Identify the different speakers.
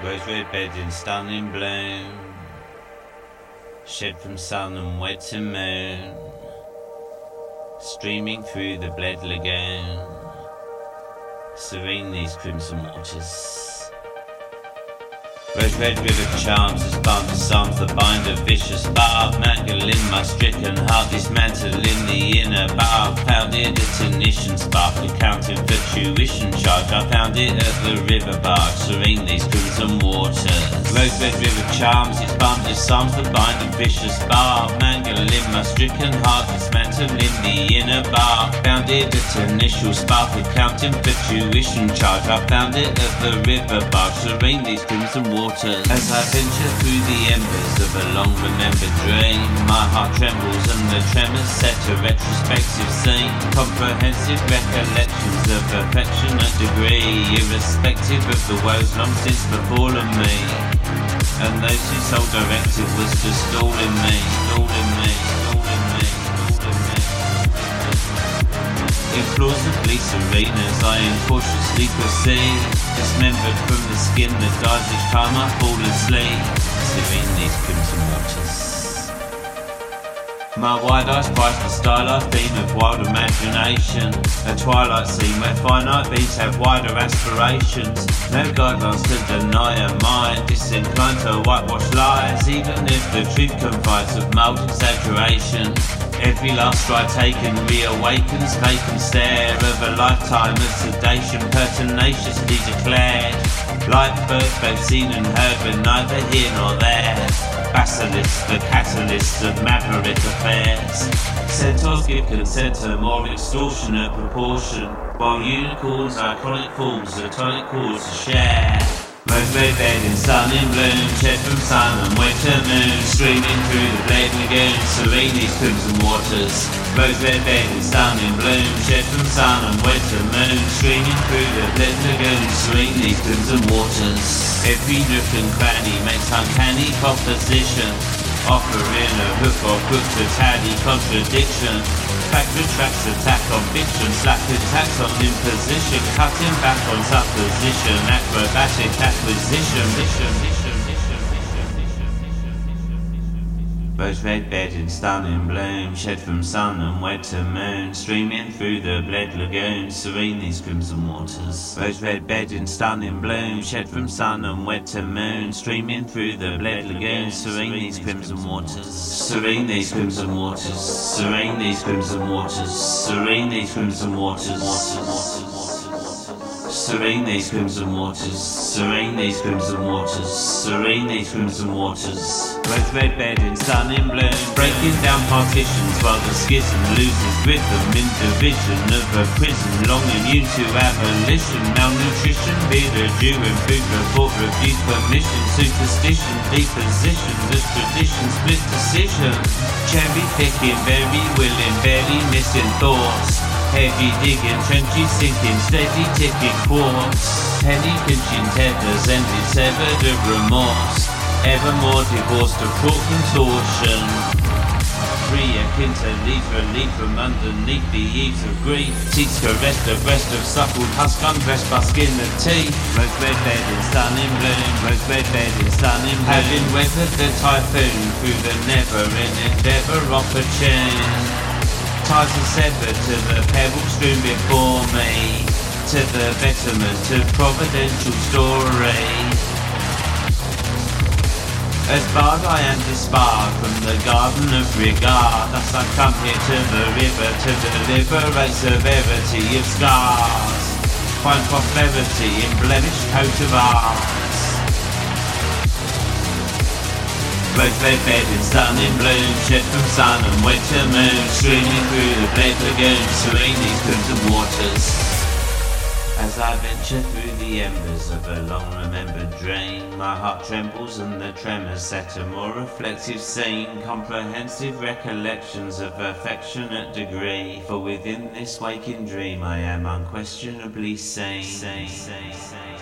Speaker 1: Rose-red bed in stunning bloom, shed from sun and wet to moon, streaming through the bled lagoon, serene these crimson waters. Rose-red river charms as bound to psalms that bind a vicious barb, mangling my stricken heart, dismantling the inner barb. Found it at an issue spark, accounting for tuition charge. I found it at the river barge, serene these crimson waters. Rose-red river charms its bound to psalms that bind a vicious barb, mangling my stricken heart, dismantling the inner barb. Found it at an issue spark, accounting for tuition charge. I found it at the river barge, serene these crimson waters. As I venture through the embers of a long remembered dream, my heart trembles and the tremors set a retrospective scene. Comprehensive recollections of affectionate degree, irrespective of the woes long since befallen me. And those whose sole directive was to stall in me, stall in me, stall in me, stall in me. Implausibly serene as I incautiously proceed, dismembered from the skin that dies each time I fall asleep, serene these crimson waters. My wide eyes price the stylized theme of wild imagination, a twilight scene where finite beings have wider aspirations. No guidelines to deny a mind disinclined to whitewash lies, even if the truth confides of mild exaggeration. Every last stride taken reawakens vacant stare of a lifetime of sedation pertinaciously declared. Like birds both seen and heard but neither here nor there. Basilisk, the catalyst of maverick affairs. Centaurs give consent to more extortionate proportion, while unicorns' iconic forms are tonic cause to share. Rose-red bed in sun in bloom, shed from sun and winter moon, streaming through the blade lagoon, serene these crimson waters. Rose-red bed in sun in bloom, shed from sun and winter moon, streaming through the blade lagoon, serene these crimson waters. Every nook and cranny makes uncanny composition, offering a hook or crook to tally contradiction. Fact retracts attack on fiction, slap attacks on imposition, cutting back on supposition, acrobatic acquisition. Rose-red bed in stunning bloom, shed from sun and wed to moon, streaming through the bled lagoon, serene these crimson waters. Rose-red bed in stunning bloom, shed from sun and wed to moon, streaming through the bled lagoon, serene these crimson waters. Serene these crimson waters, serene these crimson waters, serene these crimson waters. Serene these crimson waters, serene these crimson waters, serene these crimson waters. Rose-red bed in sun in bloom, breaking down partitions while the schism loses rhythm in division of a prison long immune to abolition. Malnutrition, beer due and food report refuse permission. Superstition, deposition, the tradition, split decision. Cherry picking, very willing, barely missing thoughts. Heavy digging, trenches sinking, steady ticking quartz. Penny pinching tethers, ended severed of remorse. Evermore divorced of fraught contortion. Free akin to leave relief from underneath the eaves of grief. Teats caress the breast of suckled husk, undressed by skin of teeth. Rose-red bed in stunning bloom, rose-red bed in stunning bloom. Having weathered the typhoon through the never-in endeavour opportune. Ties are severed to the pebble strewn before me, to the betterment of providential story. As barred I am disbarred from the garden of regard, thus I come here to the river to deliberate severity of scars, find prosperity in blemished coat of arms. Rose-red bed in stunning bloom, shed from sun and winter moon, streaming through the bled lagoon, serene these crimson waters. As I venture through the embers of a long-remembered dream, my heart trembles and the tremors set a more reflective scene, comprehensive recollections of affectionate degree, for within this waking dream I am unquestionably sane.